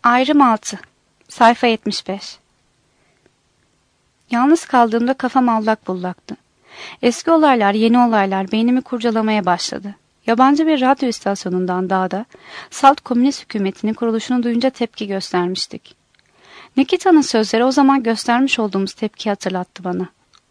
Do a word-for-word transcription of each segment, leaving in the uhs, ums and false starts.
Ayrım altı. Sayfa yetmiş beş. Yalnız kaldığımda kafam allak bullaktı. Eski olaylar, yeni olaylar beynimi kurcalamaya başladı. Yabancı bir radyo istasyonundan dağda, Salt Komünist Hükümeti'nin kuruluşunu duyunca tepki göstermiştik. Nikita'nın sözleri o zaman göstermiş olduğumuz tepkiyi hatırlattı bana.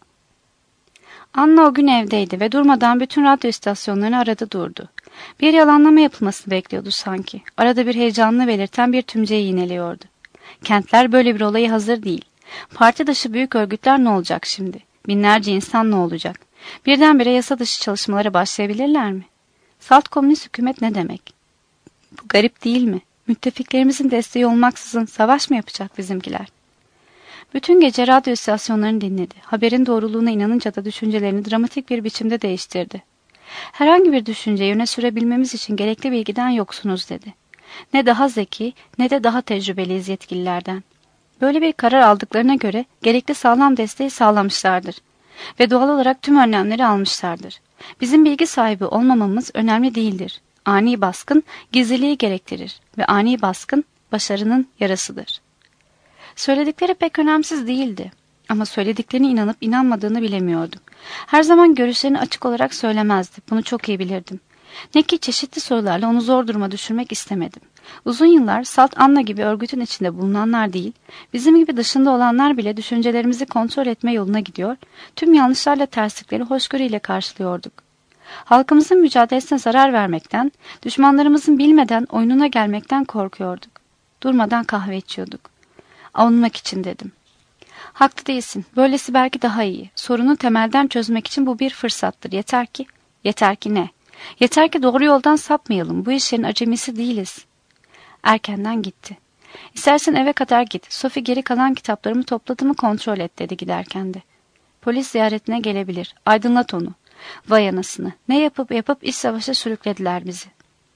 Anna o gün evdeydi ve durmadan bütün radyo istasyonlarını aradı durdu. Bir yalanlama yapılmasını bekliyordu sanki. Arada bir heyecanını belirten bir tümceyi yineliyordu. Kentler böyle bir olaya hazır değil. Parti dışı büyük örgütler ne olacak şimdi? Binlerce insan ne olacak? Birdenbire yasa dışı çalışmalara başlayabilirler mi? Salt komünist hükümet ne demek? Bu garip değil mi? Müttefiklerimizin desteği olmaksızın savaş mı yapacak bizimkiler? Bütün gece radyo istasyonlarını dinledi. Haberin doğruluğuna inanınca da düşüncelerini dramatik bir biçimde değiştirdi. Herhangi bir düşünceyi öne sürebilmemiz için gerekli bilgiden yoksunuz dedi. Ne daha zeki ne de daha tecrübeliyiz yetkililerden. Böyle bir karar aldıklarına göre gerekli sağlam desteği sağlamışlardır. Ve doğal olarak tüm önlemleri almışlardır. Bizim bilgi sahibi olmamamız önemli değildir. Ani baskın gizliliği gerektirir ve ani baskın başarının yarasıdır. Söyledikleri pek önemsiz değildi. Ama söylediklerine inanıp inanmadığını bilemiyordum. Her zaman görüşlerini açık olarak söylemezdi. Bunu çok iyi bilirdim. Ne ki çeşitli sorularla onu zor duruma düşürmek istemedim. Uzun yıllar Salt Anna gibi örgütün içinde bulunanlar değil, bizim gibi dışında olanlar bile düşüncelerimizi kontrol etme yoluna gidiyor, tüm yanlışlarla terslikleri hoşgörüyle karşılıyorduk. Halkımızın mücadelesine zarar vermekten, düşmanlarımızın bilmeden oyununa gelmekten korkuyorduk. Durmadan kahve içiyorduk. Avunmak için dedim. Haklı değilsin. Böylesi belki daha iyi. Sorunu temelden çözmek için bu bir fırsattır. Yeter ki, yeter ki ne? Yeter ki doğru yoldan sapmayalım. Bu işlerin acemisi değiliz. Erkenden gitti. İstersen eve kadar git. Sophie geri kalan kitaplarımı topladığımı kontrol et dedi giderken de. Polis ziyaretine gelebilir. Aydınlat onu. Vay anasını. Ne yapıp yapıp iç savaşa sürüklediler bizi.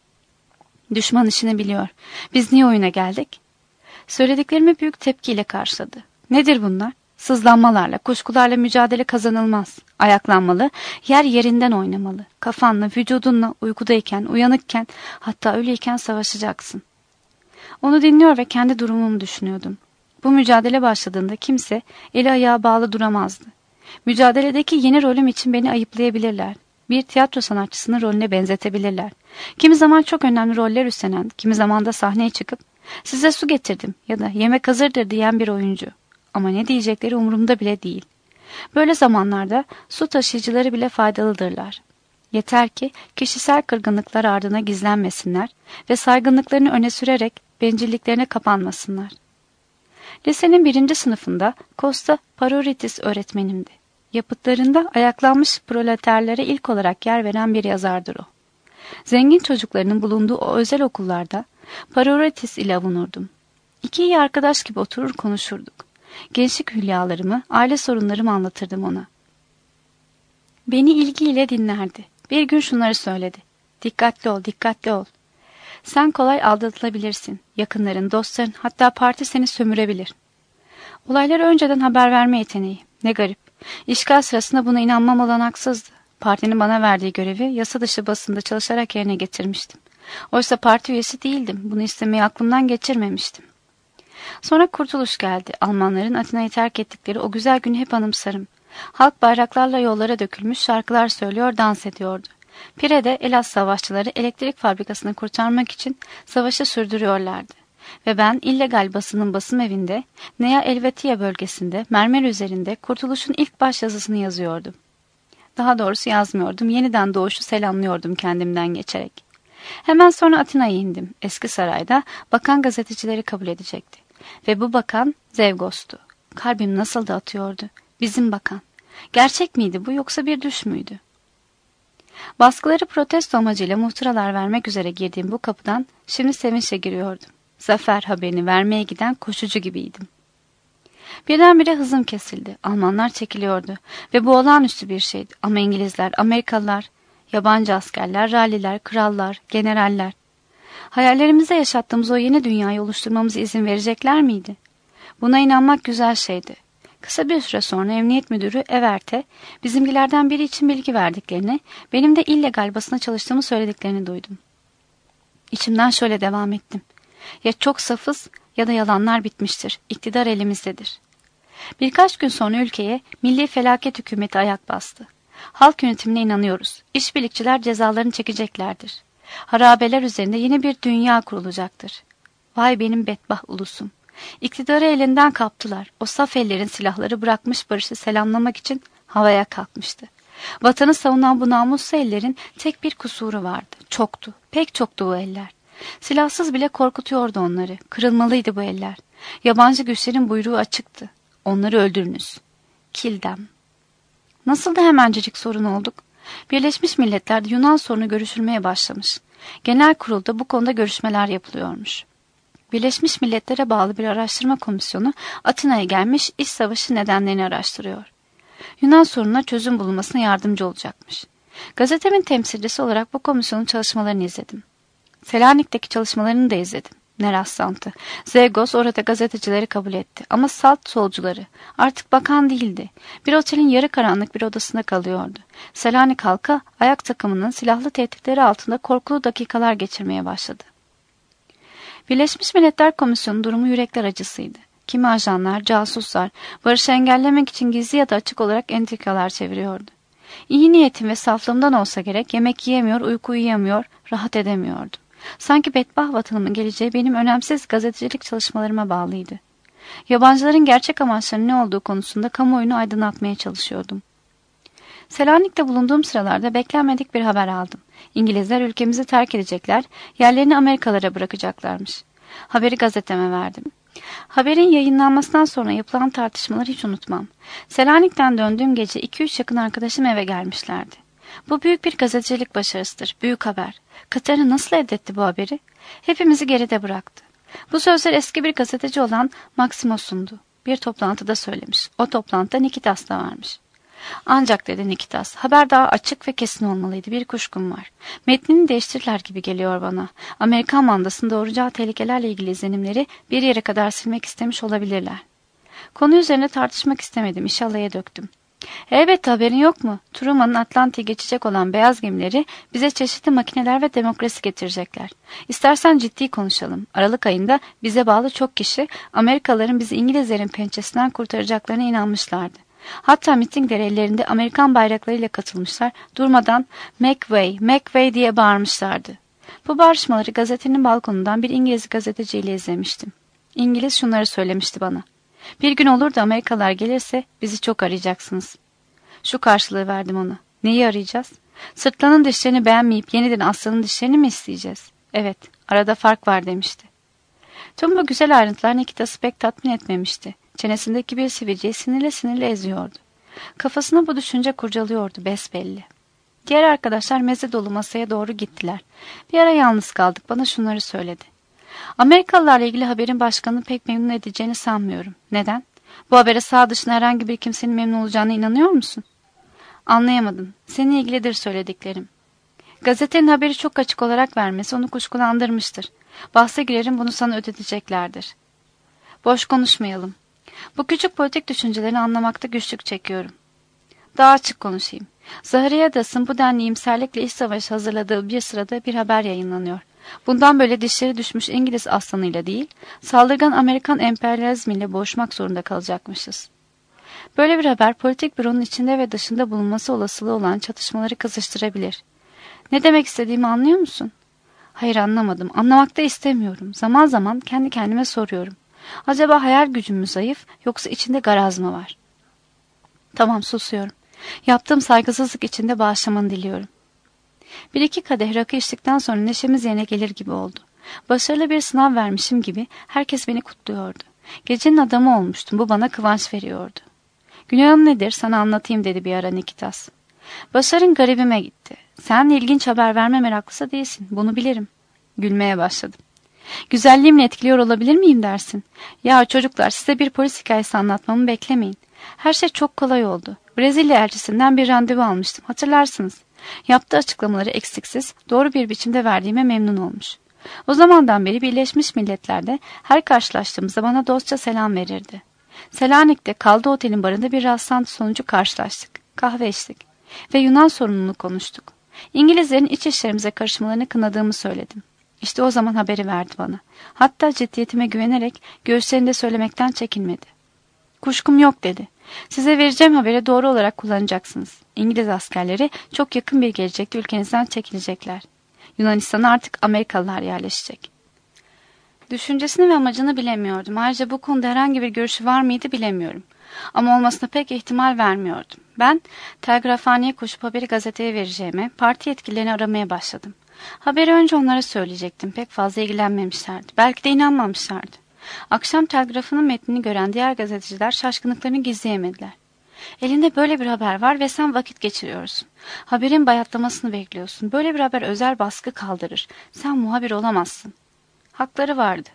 Düşman işini biliyor. Biz niye oyuna geldik? Söylediklerimi büyük tepkiyle karşıladı. Nedir bunlar? Sızlanmalarla, kuşkularla mücadele kazanılmaz. Ayaklanmalı, yer yerinden oynamalı. Kafanla, vücudunla, uykudayken, uyanıkken, hatta ölüyken savaşacaksın. Onu dinliyor ve kendi durumumu düşünüyordum. Bu mücadele başladığında kimse eli ayağı bağlı duramazdı. Mücadeledeki yeni rolüm için beni ayıplayabilirler. Bir tiyatro sanatçısının rolüne benzetebilirler. Kimi zaman çok önemli roller üstlenen, kimi zaman da sahneye çıkıp size su getirdim ya da yemek hazırdır diyen bir oyuncu. Ama ne diyecekleri umurumda bile değil. Böyle zamanlarda su taşıyıcıları bile faydalıdırlar. Yeter ki kişisel kırgınlıklar ardına gizlenmesinler ve saygınlıklarını öne sürerek bencilliklerine kapanmasınlar. Lisenin birinci sınıfında Costa Paroritis öğretmenimdi. Yapıtlarında ayaklanmış proleterlere ilk olarak yer veren bir yazardır o. Zengin çocuklarının bulunduğu o özel okullarda Paroritis ile avunurdum. İki iyi arkadaş gibi oturur konuşurduk. Gençlik hülyalarımı, aile sorunlarımı anlatırdım ona. Beni ilgiyle dinlerdi. Bir gün şunları söyledi. Dikkatli ol, dikkatli ol. Sen kolay aldatılabilirsin. Yakınların, dostların, hatta parti seni sömürebilir. Olayları önceden haber verme yeteneği. Ne garip. İşgal sırasında buna inanmam olanaksızdı. Partinin bana verdiği görevi yasa dışı basında çalışarak yerine getirmiştim. Oysa parti üyesi değildim. Bunu istemeyi aklımdan geçirmemiştim. Sonra kurtuluş geldi. Almanların Atina'yı terk ettikleri o güzel günü hep anımsarım. Halk bayraklarla yollara dökülmüş şarkılar söylüyor, dans ediyordu. Pire'de Elas savaşçıları elektrik fabrikasını kurtarmak için savaşı sürdürüyorlardı. Ve ben illegal basının basım evinde, Nea Elvetia bölgesinde, mermer üzerinde kurtuluşun ilk baş yazısını yazıyordum. Daha doğrusu yazmıyordum, yeniden doğuşu selamlıyordum kendimden geçerek. Hemen sonra Atina'ya indim. Eski sarayda bakan gazetecileri kabul edecekti. Ve bu bakan Zevgos'tu. Kalbim nasıl da atıyordu. Bizim bakan. Gerçek miydi bu yoksa bir düş müydü? Baskıları protesto amacıyla muhtıralar vermek üzere girdiğim bu kapıdan şimdi sevinçle giriyordum. Zafer haberini vermeye giden koşucu gibiydim. Birdenbire hızım kesildi. Almanlar çekiliyordu. Ve bu olağanüstü bir şeydi. Ama İngilizler, Amerikalılar, yabancı askerler, ralliler, krallar, generaller. Hayallerimizde yaşattığımız o yeni dünyayı oluşturmamıza izin verecekler miydi? Buna inanmak güzel şeydi. Kısa bir süre sonra emniyet müdürü Evert'e bizimkilerden biri için bilgi verdiklerini, benim de illegal basına çalıştığımı söylediklerini duydum. İçimden şöyle devam ettim. Ya çok safız ya da yalanlar bitmiştir. İktidar elimizdedir. Birkaç gün sonra ülkeye Milli Felaket Hükümeti ayak bastı. Halk yönetimine inanıyoruz. İşbirlikçiler cezalarını çekeceklerdir. Harabeler üzerinde yeni bir dünya kurulacaktır. Vay benim bedbaht ulusum. İktidarı elinden kaptılar. O saf ellerin silahları bırakmış barışı selamlamak için havaya kalkmıştı. Vatanı savunan bu namuslu ellerin tek bir kusuru vardı. Çoktu. Pek çoktu bu eller. Silahsız bile korkutuyordu onları. Kırılmalıydı bu eller. Yabancı güçlerin buyruğu açıktı. Onları öldürünüz. Kildem. Nasıl da hemencecik sorun olduk. Birleşmiş Milletler'de Yunan sorunu görüşülmeye başlamış. Genel kurulda bu konuda görüşmeler yapılıyormuş. Birleşmiş Milletler'e bağlı bir araştırma komisyonu Atina'ya gelmiş, iç savaşı nedenlerini araştırıyor. Yunan sorununa çözüm bulunmasına yardımcı olacakmış. Gazetemin temsilcisi olarak bu komisyonun çalışmalarını izledim. Selanik'teki çalışmalarını da izledim. Ne rastlantı. Zegos orada gazetecileri kabul etti. Ama salt solcuları. Artık bakan değildi. Bir otelin yarı karanlık bir odasında kalıyordu. Selanik halkı ayak takımının silahlı tehditleri altında korkulu dakikalar geçirmeye başladı. Birleşmiş Milletler Komisyonu durumu yürekler acısıydı. Kimi ajanlar, casuslar, barışı engellemek için gizli ya da açık olarak entrikalar çeviriyordu. İyi niyetim ve saflığımdan olsa gerek yemek yiyemiyor, uyku uyuyamıyor, rahat edemiyordum. Sanki bedbaht vatanımın geleceği benim önemsiz gazetecilik çalışmalarıma bağlıydı. Yabancıların gerçek amaçlarının ne olduğu konusunda kamuoyunu aydınlatmaya çalışıyordum. Selanik'te bulunduğum sıralarda beklenmedik bir haber aldım. İngilizler ülkemizi terk edecekler, yerlerini Amerikalılara bırakacaklarmış. Haberi gazeteme verdim. Haberin yayınlanmasından sonra yapılan tartışmaları hiç unutmam. Selanik'ten döndüğüm gece iki üç yakın arkadaşım eve gelmişlerdi. Bu büyük bir gazetecilik başarısıdır, büyük haber. Katarina nasıl elde etti bu haberi? Hepimizi geride bıraktı. Bu sözler eski bir gazeteci olan Maksimos'undu. Bir toplantıda söylemiş. O toplantıda Nikitas da varmış. Ancak dedi Nikitas, haber daha açık ve kesin olmalıydı. Bir kuşkum var. Metnini değiştirirler gibi geliyor bana. Amerikan mandasının doğuracağı tehlikelerle ilgili izlenimleri bir yere kadar silmek istemiş olabilirler. Konu üzerine tartışmak istemedim. İşalaya döktüm. Elbette haberin yok mu? Truman'ın Atlantik'e geçecek olan beyaz gemileri bize çeşitli makineler ve demokrasi getirecekler. İstersen ciddi konuşalım. Aralık ayında bize bağlı çok kişi Amerikalıların bizi İngilizlerin pençesinden kurtaracaklarına inanmışlardı. Hatta mitinglere ellerinde Amerikan bayraklarıyla katılmışlar, durmadan "McVay, McVay" diye bağırmışlardı. Bu bağırışmaları gazetenin balkonundan bir İngiliz gazeteciyle izlemiştim. İngiliz şunları söylemişti bana. Bir gün olur da Amerikalılar gelirse bizi çok arayacaksınız. Şu karşılığı verdim ona. Neyi arayacağız? Sırtlanın dişlerini beğenmeyip yeniden aslanın dişlerini mi isteyeceğiz? Evet, arada fark var demişti. Tüm bu güzel ayrıntılar Nikitas'ı pek tatmin etmemişti. Çenesindeki bir sivilceyi sinirle sinirle eziyordu. Kafasına bu düşünce kurcalıyordu besbelli. Diğer arkadaşlar meze dolu masaya doğru gittiler. Bir ara yalnız kaldık. Bana şunları söyledi. Amerikalılarla ilgili haberin başkanını pek memnun edeceğini sanmıyorum. Neden? Bu habere sağ dışında herhangi bir kimsenin memnun olacağına inanıyor musun? Anlayamadım. Seninle ilgilidir söylediklerim. Gazetenin haberi çok açık olarak vermesi onu kuşkulandırmıştır. Bahse girerim bunu sana ödeteceklerdir. Boş konuşmayalım. Bu küçük politik düşüncelerini anlamakta güçlük çekiyorum. Daha açık konuşayım. Zahiriye Adas'ın bu denli iyimserlikle iç savaşı hazırladığı bir sırada bir haber yayınlanıyor. Bundan böyle dişleri düşmüş İngiliz aslanıyla değil, saldırgan Amerikan emperyalizmiyle boğuşmak zorunda kalacakmışız. Böyle bir haber politik büronun içinde ve dışında bulunması olasılığı olan çatışmaları kızıştırabilir. Ne demek istediğimi anlıyor musun? Hayır, anlamadım. Anlamak da istemiyorum. Zaman zaman kendi kendime soruyorum. Acaba hayal gücüm mü zayıf yoksa içinde garaz mı var? Tamam, susuyorum. Yaptığım saygısızlık içinde bağışlamanı diliyorum. Bir iki kadeh rakı içtikten sonra neşemiz yerine gelir gibi oldu. Başarılı bir sınav vermişim gibi herkes beni kutluyordu. Gecenin adamı olmuştum. Bu bana kıvanç veriyordu. Günahım nedir sana anlatayım dedi bir ara Nikitas. Başarın garibime gitti. Sen ilginç haber verme meraklısı değilsin. Bunu bilirim. Gülmeye başladım. Güzelliğimle etkiliyor olabilir miyim dersin? Ya çocuklar, size bir polis hikayesi anlatmamı beklemeyin. Her şey çok kolay oldu. Brezilya elçisinden bir randevu almıştım. Hatırlarsınız. Yaptığı açıklamaları eksiksiz, doğru bir biçimde verdiğime memnun olmuş. O zamandan beri Birleşmiş Milletler'de her karşılaştığımızda bana dostça selam verirdi. Selanik'te kaldığı otelin barında bir rastlantı sonucu karşılaştık. Kahve içtik. Ve Yunan sorununu konuştuk. İngilizlerin iç işlerimize karışmalarını kınadığımı söyledim. İşte o zaman haberi verdi bana. Hatta ciddiyetime güvenerek göğüslerinde söylemekten çekinmedi. Kuşkum yok dedi. Size vereceğim haberi doğru olarak kullanacaksınız. İngiliz askerleri çok yakın bir gelecekte ülkenizden çekilecekler. Yunanistan'a artık Amerikalılar yerleşecek. Düşüncesini ve amacını bilemiyordum. Ayrıca bu konuda herhangi bir görüşü var mıydı bilemiyorum. Ama olmasına pek ihtimal vermiyordum. Ben telgrafhaneye koşup haberi gazeteye vereceğime parti yetkililerini aramaya başladım. Haberi önce onlara söyleyecektim. Pek fazla ilgilenmemişlerdi. Belki de inanmamışlardı. Akşam telgrafının metnini gören diğer gazeteciler şaşkınlıklarını gizleyemediler. Elinde böyle bir haber var ve sen vakit geçiriyorsun. Haberin bayatlamasını bekliyorsun. Böyle bir haber özel baskı kaldırır. Sen muhabir olamazsın. Hakları vardı.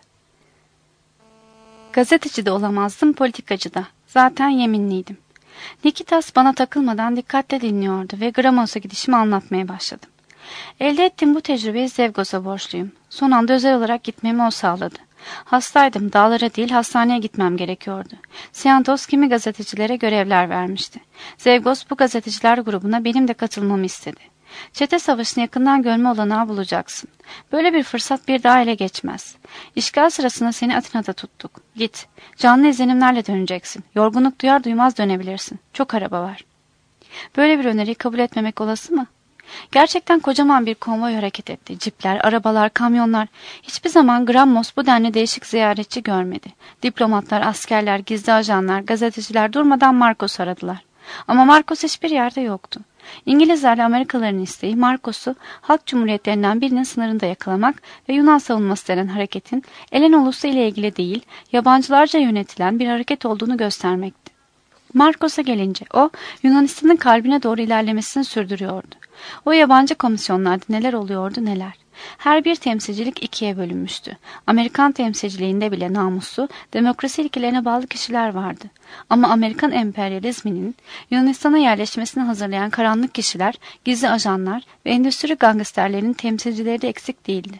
Gazeteci de olamazdım, politikacı da. Zaten yeminliydim. Nikitas bana takılmadan dikkatle dinliyordu ve Gramos'a gidişimi anlatmaya başladım. Elde ettiğim bu tecrübeyi Zevgos'a borçluyum. Son anda özel olarak gitmemi o sağladı. Hastaydım, dağlara değil hastaneye gitmem gerekiyordu. Siantos kimi gazetecilere görevler vermişti. Zevgos bu gazeteciler grubuna benim de katılmamı istedi. Çete savaşını yakından görme olanağı bulacaksın. Böyle bir fırsat bir daha ele geçmez. İşgal sırasında seni Atina'da tuttuk. Git. Canlı izlenimlerle döneceksin. Yorgunluk duyar duymaz dönebilirsin. Çok araba var. Böyle bir öneriyi kabul etmemek olası mı? Gerçekten kocaman bir konvoy hareket etti. Cipler, arabalar, kamyonlar. Hiçbir zaman Grammos bu denli değişik ziyaretçi görmedi. Diplomatlar, askerler, gizli ajanlar, gazeteciler durmadan Marcos'u aradılar. Ama Marcos hiçbir yerde yoktu. İngilizlerle Amerikalıların isteği Marcos'u Halk Cumhuriyetlerinden birinin sınırında yakalamak ve Yunan savunması denen hareketin Elen ulusu ile ilgili değil, yabancılarca yönetilen bir hareket olduğunu göstermekti. Marcos'a gelince o, Yunanistan'ın kalbine doğru ilerlemesini sürdürüyordu. O yabancı komisyonlarda neler oluyordu neler. Her bir temsilcilik ikiye bölünmüştü. Amerikan temsilciliğinde bile namuslu, demokrasi ilkelerine bağlı kişiler vardı. Ama Amerikan emperyalizminin Yunanistan'a yerleşmesini hazırlayan karanlık kişiler, gizli ajanlar ve endüstri gangsterlerinin temsilcileri de eksik değildi.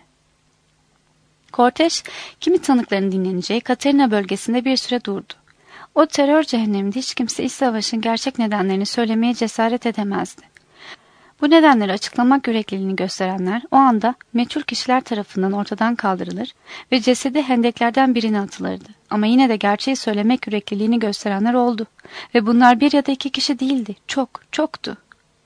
Cortes, kimi tanıkların dinleneceği Katerina bölgesinde bir süre durdu. O terör cehenneminde hiç kimse iç savaşın gerçek nedenlerini söylemeye cesaret edemezdi. Bu nedenleri açıklamak yürekliliğini gösterenler o anda meçhul kişiler tarafından ortadan kaldırılır ve cesedi hendeklerden birine atılırdı. Ama yine de gerçeği söylemek yürekliliğini gösterenler oldu. Ve bunlar bir ya da iki kişi değildi. Çok, çoktu.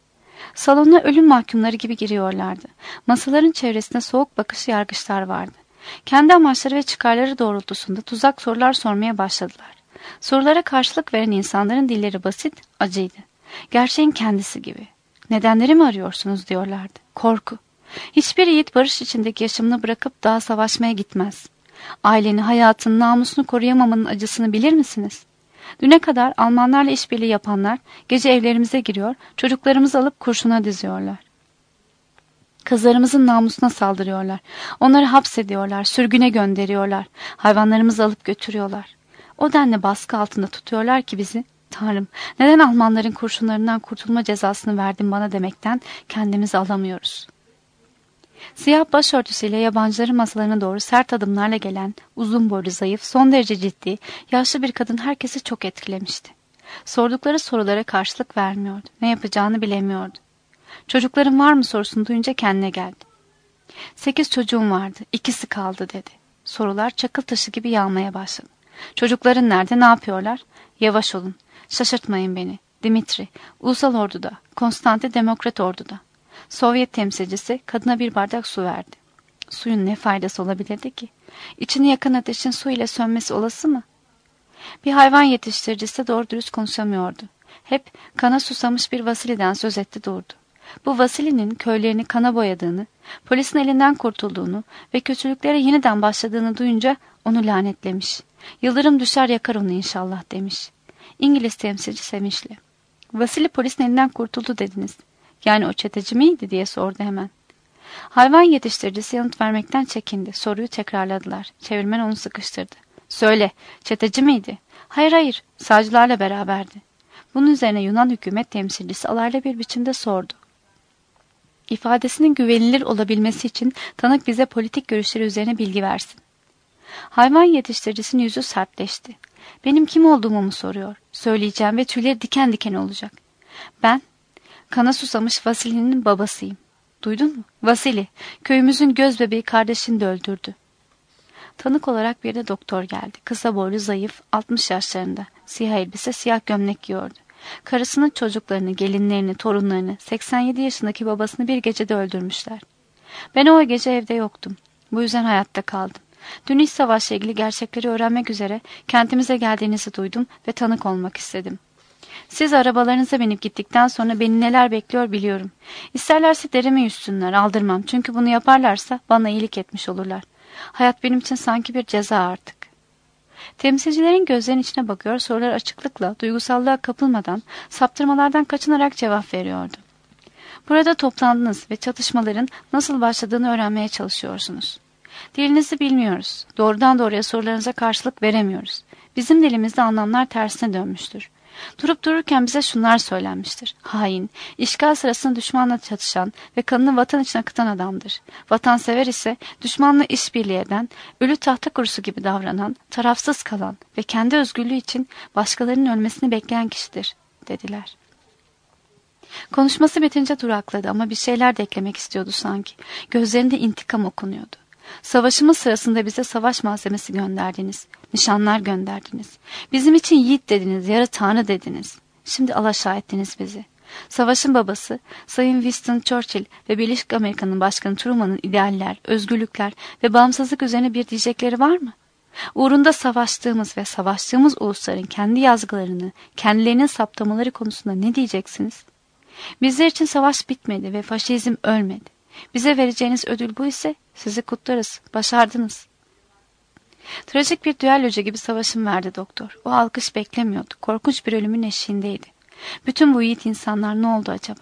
Salona ölüm mahkumları gibi giriyorlardı. Masaların çevresinde soğuk bakışlı yargıçlar vardı. Kendi amaçları ve çıkarları doğrultusunda tuzak sorular sormaya başladılar. Sorulara karşılık veren insanların dilleri basit, acıydı. Gerçeğin kendisi gibi. Nedenleri mi arıyorsunuz diyorlardı. Korku. Hiçbir yiğit barış içindeki yaşamını bırakıp daha savaşmaya gitmez. Aileni, hayatın, namusunu koruyamamanın acısını bilir misiniz? Düne kadar Almanlarla işbirliği yapanlar gece evlerimize giriyor, çocuklarımızı alıp kurşuna diziyorlar. Kızlarımızın namusuna saldırıyorlar. Onları hapsediyorlar, sürgüne gönderiyorlar. Hayvanlarımızı alıp götürüyorlar. O denli baskı altında tutuyorlar ki bizi, Tanrım, neden Almanların kurşunlarından kurtulma cezasını verdin bana demekten kendimizi alamıyoruz. Siyah başörtüsüyle yabancıların masalarına doğru sert adımlarla gelen, uzun boylu, zayıf, son derece ciddi, yaşlı bir kadın herkesi çok etkilemişti. Sordukları sorulara karşılık vermiyordu. Ne yapacağını bilemiyordu. Çocukların var mı sorusunu duyunca kendine geldi. Sekiz çocuğum vardı, ikisi kaldı dedi. Sorular çakıl taşı gibi yağmaya başladı. Çocukların nerede, ne yapıyorlar? Yavaş olun, şaşırtmayın beni. Dimitri, Ulusal Ordu'da, Konstantin Demokrat Ordu'da. Sovyet temsilcisi kadına bir bardak su verdi. Suyun ne faydası olabilirdi ki? İçini yakan ateşin su ile sönmesi olası mı? Bir hayvan yetiştiricisi doğru dürüst konuşamıyordu. Hep kana susamış bir Vasili'den söz etti durdu. Bu Vasili'nin köylerini kana boyadığını, polisin elinden kurtulduğunu ve kötülüklere yeniden başladığını duyunca onu lanetlemiş. Yıldırım düşer yakar onu inşallah demiş. İngiliz temsilci sevinçli. Vasili polisin elinden kurtuldu dediniz. Yani o çeteci miydi diye sordu hemen. Hayvan yetiştiricisi yanıt vermekten çekindi. Soruyu tekrarladılar. Çevirmen onu sıkıştırdı. Söyle, çeteci miydi? Hayır hayır, savcılarla beraberdi. Bunun üzerine Yunan hükümet temsilcisi alaylı bir biçimde sordu. İfadesinin güvenilir olabilmesi için tanık bize politik görüşleri üzerine bilgi versin. Hayvan yetiştiricisinin yüzü sertleşti. Benim kim olduğumu mu soruyor? Söyleyeceğim ve tüyleri diken diken olacak. Ben, kana susamış Vasili'nin babasıyım. Duydun mu? Vasili, köyümüzün göz bebeği kardeşini de öldürdü. Tanık olarak bir de doktor geldi. Kısa boylu, zayıf, altmış yaşlarında. Siyah elbise, siyah gömlek giyiyordu. Karısının çocuklarını, gelinlerini, torunlarını, seksen yedi yaşındaki babasını bir gecede öldürmüşler. Ben o gece evde yoktum. Bu yüzden hayatta kaldım. Dün iç savaşla ilgili gerçekleri öğrenmek üzere kentimize geldiğinizi duydum ve tanık olmak istedim. Siz arabalarınıza binip gittikten sonra beni neler bekliyor biliyorum. İsterlerse derimi yüzsünler, aldırmam. Çünkü bunu yaparlarsa bana iyilik etmiş olurlar. Hayat benim için sanki bir ceza artık. Temsilcilerin gözlerinin içine bakıyor, sorular açıklıkla, duygusallığa kapılmadan, saptırmalardan kaçınarak cevap veriyordu. Burada toplandınız ve çatışmaların nasıl başladığını öğrenmeye çalışıyorsunuz. Dilinizi bilmiyoruz. Doğrudan doğruya sorularınıza karşılık veremiyoruz. Bizim dilimizde anlamlar tersine dönmüştür. Durup dururken bize şunlar söylenmiştir. Hain, işgal sırasında düşmanla çatışan ve kanını vatan için akıtan adamdır. Vatansever ise düşmanla işbirliği eden, ölü tahta kurusu gibi davranan, tarafsız kalan ve kendi özgürlüğü için başkalarının ölmesini bekleyen kişidir, dediler. Konuşması bitince durakladı ama bir şeyler de eklemek istiyordu sanki. Gözlerinde intikam okunuyordu. Savaşımız sırasında bize savaş malzemesi gönderdiniz. Nişanlar gönderdiniz. Bizim için yiğit dediniz, yarı tanrı dediniz. Şimdi alaşağı ettiniz bizi. Savaşın babası, Sayın Winston Churchill ve Birleşik Amerika'nın Başkanı Truman'ın idealler, özgürlükler ve bağımsızlık üzerine bir diyecekleri var mı? Uğrunda savaştığımız ve savaştığımız ulusların kendi yazgılarını, kendilerinin saptamaları konusunda ne diyeceksiniz? Bizler için savaş bitmedi ve faşizm ölmedi. Bize vereceğiniz ödül bu ise sizi kutlarız. Başardınız. Trajik bir düellocu gibi savaşım verdi doktor. O alkış beklemiyordu. Korkunç bir ölümün eşiğindeydi. Bütün bu yiğit insanlar ne oldu acaba?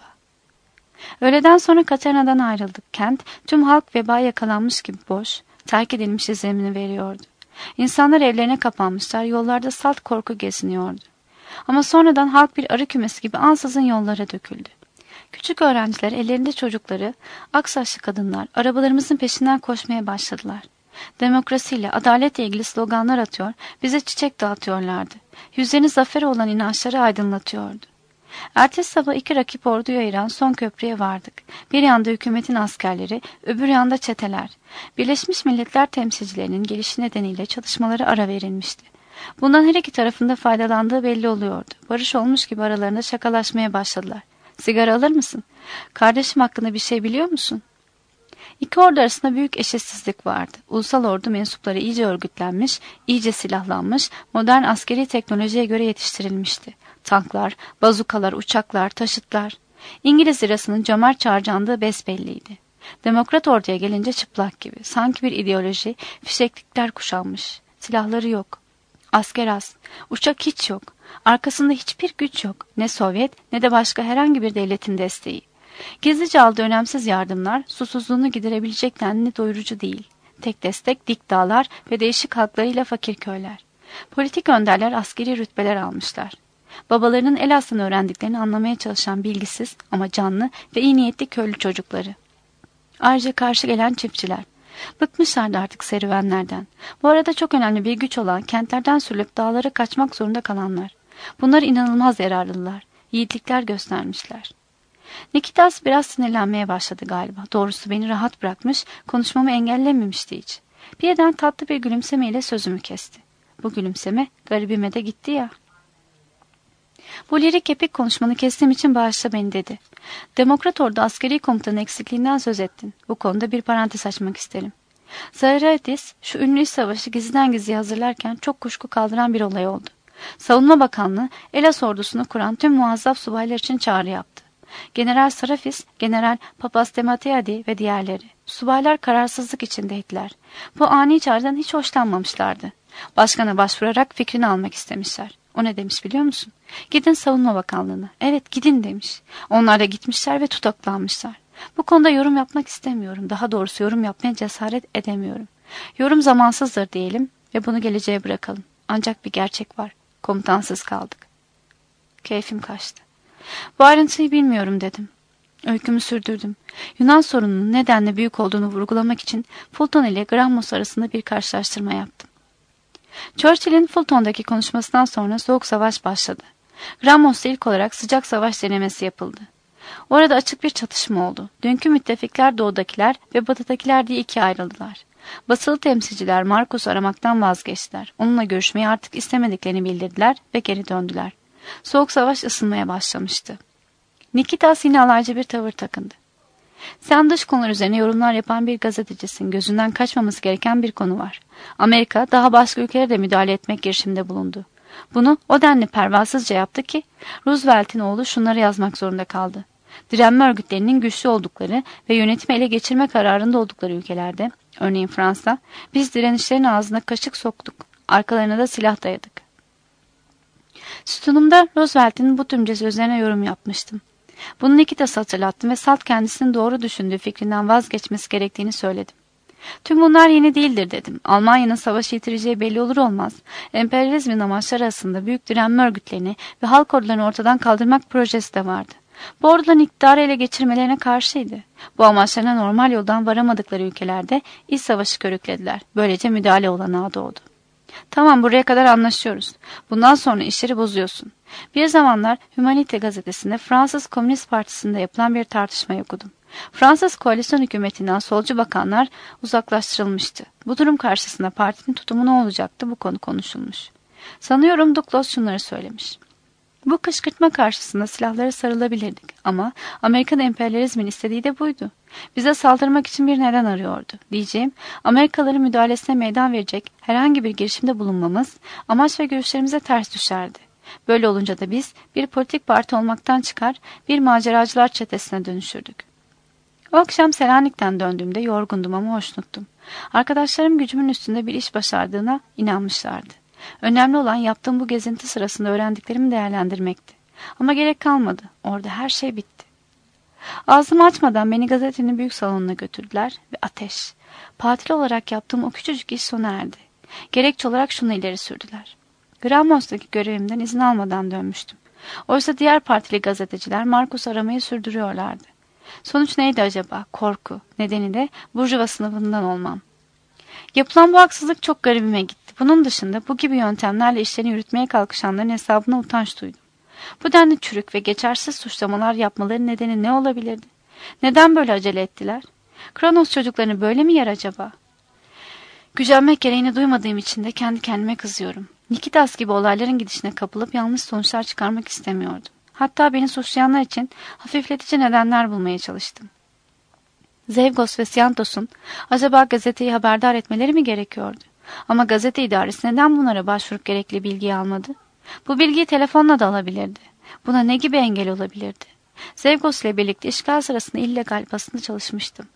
Öğleden sonra Katerina'dan ayrıldık. Kent tüm halk vebaya yakalanmış gibi boş, terk edilmiş izlenimini veriyordu. İnsanlar evlerine kapanmışlar, yollarda salt korku geziniyordu. Ama sonradan halk bir arı kümesi gibi ansızın yollara döküldü. Küçük öğrenciler, ellerinde çocukları, aksaçlı kadınlar arabalarımızın peşinden koşmaya başladılar. Demokrasiyle, adaletle ilgili sloganlar atıyor, bize çiçek dağıtıyorlardı. Yüzlerini zafere olan inançları aydınlatıyordu. Ertesi sabah iki rakip orduyu ayıran son köprüye vardık. Bir yanda hükümetin askerleri, öbür yanda çeteler. Birleşmiş Milletler temsilcilerinin gelişi nedeniyle çalışmaları ara verilmişti. Bundan her iki tarafında faydalandığı belli oluyordu. Barış olmuş gibi aralarında şakalaşmaya başladılar. Sigara alır mısın? Kardeşim hakkında bir şey biliyor musun? İki ordu arasında büyük eşitsizlik vardı. Ulusal ordu mensupları iyice örgütlenmiş, iyice silahlanmış, modern askeri teknolojiye göre yetiştirilmişti. Tanklar, bazukalar, uçaklar, taşıtlar. İngiliz lirasının cömert harcandığı besbelliydi. Demokrat orduya gelince çıplak gibi. Sanki bir ideoloji, fişeklikler kuşanmış. Silahları yok. Asker az. Uçak hiç yok. Arkasında hiçbir güç yok. Ne Sovyet ne de başka herhangi bir devletin desteği. Gizlice aldığı önemsiz yardımlar susuzluğunu giderebilecek denli doyurucu değil. Tek destek dik dağlar ve değişik halklarıyla fakir köyler. Politik önderler askeri rütbeler almışlar. Babalarının el aslını öğrendiklerini anlamaya çalışan bilgisiz ama canlı ve iyi niyetli köylü çocukları. Ayrıca karşı gelen çiftçiler. Bıkmışlardı artık serüvenlerden. Bu arada çok önemli bir güç olan kentlerden sürülüp dağlara kaçmak zorunda kalanlar. Bunlar inanılmaz yararlılar. Yiğitlikler göstermişler. Nikitas biraz sinirlenmeye başladı galiba. Doğrusu beni rahat bırakmış, konuşmamı engellememişti hiç. Birden tatlı bir gülümsemeyle sözümü kesti. Bu gülümseme garibime de gitti ya. Bu lirik epik konuşmanı kestiğim için bağışla beni dedi. Demokrat ordu askeri komutanın eksikliğinden söz ettin. Bu konuda bir parantez açmak isterim. Zaharadis şu ünlü iç savaşı gizliden gizliye hazırlarken çok kuşku kaldıran bir olay oldu. Savunma Bakanlığı Elas ordusunu kuran tüm muazzaf subaylar için çağrı yaptı. General Sarafis, General Papastematiadi ve diğerleri. Subaylar kararsızlık içindeydiler. Bu ani çağrıdan hiç hoşlanmamışlardı. Başkana başvurarak fikrini almak istemişler. O ne demiş biliyor musun? Gidin Savunma Bakanlığı'na. Evet gidin demiş. Onlar da gitmişler ve tutuklanmışlar. Bu konuda yorum yapmak istemiyorum. Daha doğrusu yorum yapmaya cesaret edemiyorum. Yorum zamansızdır diyelim ve bunu geleceğe bırakalım. Ancak bir gerçek var. Komutansız kaldık. Keyfim kaçtı. Bu ayrıntıyı bilmiyorum dedim. Öykümü sürdürdüm. Yunan sorununun nedenle büyük olduğunu vurgulamak için Fulton ile Grammos arasında bir karşılaştırma yaptım. Churchill'in Fulton'daki konuşmasından sonra Soğuk Savaş başladı. Grammos'ta ilk olarak sıcak savaş denemesi yapıldı. Orada açık bir çatışma oldu. Dünkü müttefikler doğudakiler ve batıdakiler diye ikiye ayrıldılar. Basılı temsilciler Marcos'u aramaktan vazgeçtiler. Onunla görüşmeyi artık istemediklerini bildirdiler ve geri döndüler. Soğuk savaş ısınmaya başlamıştı. Nikitas yine alaycı bir tavır takındı. Sen dış konular üzerine yorumlar yapan bir gazetecisin. Gözünden kaçmaması gereken bir konu var. Amerika daha başka ülkelere de müdahale etmek girişiminde bulundu. Bunu o denli pervasızca yaptı ki Roosevelt'in oğlu şunları yazmak zorunda kaldı. Direnme örgütlerinin güçlü oldukları ve yönetimi ele geçirme kararında oldukları ülkelerde, örneğin Fransa, biz direnişlerin ağzına kaşık soktuk, arkalarına da silah dayadık. Sütunumda Roosevelt'in bu tümce sözlerine yorum yapmıştım. Bunu Nikitas'a hatırlattım ve Salt kendisinin doğru düşündüğü fikrinden vazgeçmesi gerektiğini söyledim. Tüm bunlar yeni değildir dedim. Almanya'nın savaşı yitireceği belli olur olmaz. Emperyalizmin amaçları arasında büyük direnme örgütlerini ve halk ordularını ortadan kaldırmak projesi de vardı. Bu orduların iktidarı ele geçirmelerine karşıydı. Bu amaçlarına normal yoldan varamadıkları ülkelerde iç savaşı körüklediler. Böylece müdahale olanağı doğdu. Tamam, buraya kadar anlaşıyoruz. Bundan sonra işleri bozuyorsun. Bir zamanlar Humanite gazetesinde Fransız Komünist Partisi'nde yapılan bir tartışmayı okudum. Fransız koalisyon hükümetinden solcu bakanlar uzaklaştırılmıştı. Bu durum karşısında partinin tutumu ne olacaktı, bu konu konuşulmuş. Sanıyorum Douglas şunları söylemiş. Bu kışkırtma karşısında silahlara sarılabilirdik ama Amerikan emperyalizmin istediği de buydu. Bize saldırmak için bir neden arıyordu. Diyeceğim, Amerikalıların müdahalesine meydan verecek herhangi bir girişimde bulunmamız amaç ve görüşlerimize ters düşerdi. Böyle olunca da biz bir politik parti olmaktan çıkar, bir maceracılar çetesine dönüşürdük. O akşam Selanik'ten döndüğümde yorgundum ama hoşnuttum. Arkadaşlarım gücümün üstünde bir iş başardığına inanmışlardı. Önemli olan yaptığım bu gezinti sırasında öğrendiklerimi değerlendirmekti. Ama gerek kalmadı. Orada her şey bitti. Ağzımı açmadan beni gazetenin büyük salonuna götürdüler ve ateş. Patil olarak yaptığım o küçücük iş sona erdi. Gerekçe olarak şunu ileri sürdüler. Grammos'taki görevimden izin almadan dönmüştüm. Oysa diğer partili gazeteciler Marcos'u aramayı sürdürüyorlardı. Sonuç neydi acaba? Korku. Nedeni de burjuva sınıfından olmam. Yapılan bu haksızlık çok garibime gitti. Bunun dışında bu gibi yöntemlerle işlerini yürütmeye kalkışanların hesabına utanç duydum. Bu denli çürük ve geçersiz suçlamalar yapmaları nedeni ne olabilirdi? Neden böyle acele ettiler? Kronos çocuklarını böyle mi yer acaba? Gücenmek gereğini duymadığım için de kendi kendime kızıyorum. Nikitas gibi olayların gidişine kapılıp yanlış sonuçlar çıkarmak istemiyordum. Hatta beni suçlayanlar için hafifletici nedenler bulmaya çalıştım. Zevgos ve Siantos'un acaba gazeteyi haberdar etmeleri mi gerekiyordu? Ama gazete idaresi neden bunlara başvurup gerekli bilgiyi almadı? Bu bilgiyi telefonla da alabilirdi. Buna ne gibi engel olabilirdi? Zevgos ile birlikte işgal sırasında illegal basında çalışmıştım.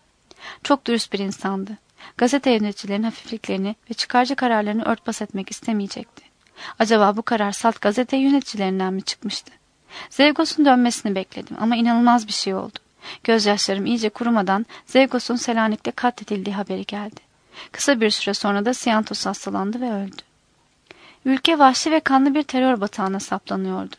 Çok dürüst bir insandı. Gazete yöneticilerinin hafifliklerini ve çıkarcı kararlarını örtbas etmek istemeyecekti. Acaba bu karar salt gazete yöneticilerinden mi çıkmıştı? Zevgos'un dönmesini bekledim ama inanılmaz bir şey oldu. Gözyaşlarım iyice kurumadan Zevgos'un Selanik'te katledildiği haberi geldi. Kısa bir süre sonra da Siantos hastalandı ve öldü. Ülke vahşi ve kanlı bir terör batağına saplanıyordu.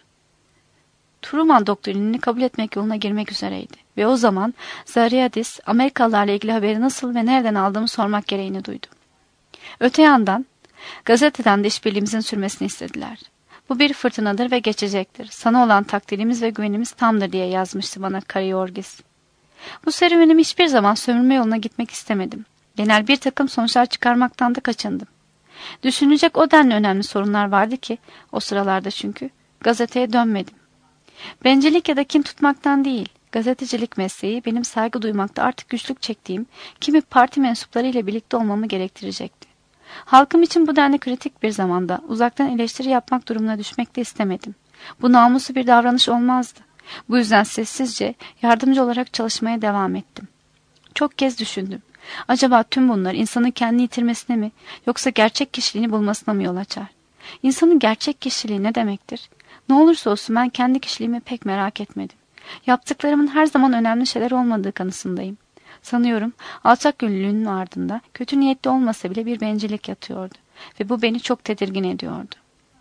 Truman doktrinini kabul etmek yoluna girmek üzereydi. Ve o zaman Zariadis, Amerikalılarla ilgili haberi nasıl ve nereden aldığımı sormak gereğini duydu. Öte yandan, gazeteden de işbirliğimizin sürmesini istediler. Bu bir fırtınadır ve geçecektir. Sana olan takdirimiz ve güvenimiz tamdır diye yazmıştı bana Karayorgis. Bu serüvenim hiçbir zaman sömürme yoluna gitmek istemedim. Genel bir takım sonuçlar çıkarmaktan da kaçındım. Düşünecek o denli önemli sorunlar vardı ki, o sıralarda çünkü, gazeteye dönmedim. Bencillik ya da kin tutmaktan değil, gazetecilik mesleği benim saygı duymakta artık güçlük çektiğim kimi parti mensupları ile birlikte olmamı gerektirecekti. Halkım için bu denli kritik bir zamanda uzaktan eleştiri yapmak durumuna düşmek de istemedim. Bu namuslu bir davranış olmazdı. Bu yüzden sessizce, yardımcı olarak çalışmaya devam ettim. Çok kez düşündüm. Acaba tüm bunlar insanın kendini yitirmesine mi, yoksa gerçek kişiliğini bulmasına mı yol açar? İnsanın gerçek kişiliği ne demektir? Ne olursa olsun ben kendi kişiliğimi pek merak etmedim. Yaptıklarımın her zaman önemli şeyler olmadığı kanısındayım. Sanıyorum alçak gönüllülüğünün ardında kötü niyetli olmasa bile bir bencillik yatıyordu ve bu beni çok tedirgin ediyordu.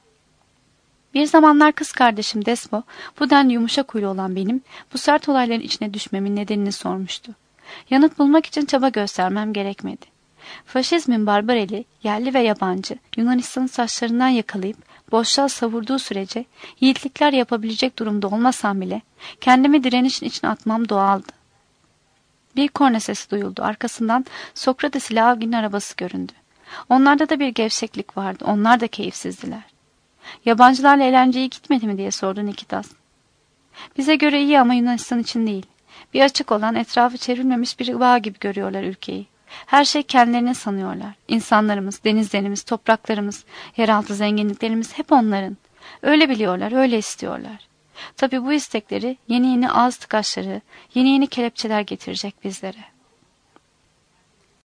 Bir zamanlar kız kardeşim Despo, bu denli yumuşak huylu olan benim bu sert olayların içine düşmemin nedenini sormuştu. Yanıt bulmak için çaba göstermem gerekmedi. Faşizmin barbar eli, yerli ve yabancı, Yunanistan'ın saçlarından yakalayıp boşluğa savurduğu sürece yiğitlikler yapabilecek durumda olmasam bile kendimi direnişin içine atmam doğaldı. Bir korna sesi duyuldu. Arkasından Sokrates ile Avgi'nin arabası göründü. Onlarda da bir gevşeklik vardı. Onlar da keyifsizdiler. Yabancılarla eğlenceye gitmedi mi diye sordu Nikitas. Bize göre iyi ama Yunanistan için değil. Bir açık olan, etrafı çevrilmemiş bir bağ gibi görüyorlar ülkeyi. Her şey kendilerini sanıyorlar. İnsanlarımız, denizlerimiz, topraklarımız, yeraltı zenginliklerimiz hep onların. Öyle biliyorlar, öyle istiyorlar. Tabii bu istekleri yeni yeni ağız tıkaçları, yeni yeni kelepçeler getirecek bizlere.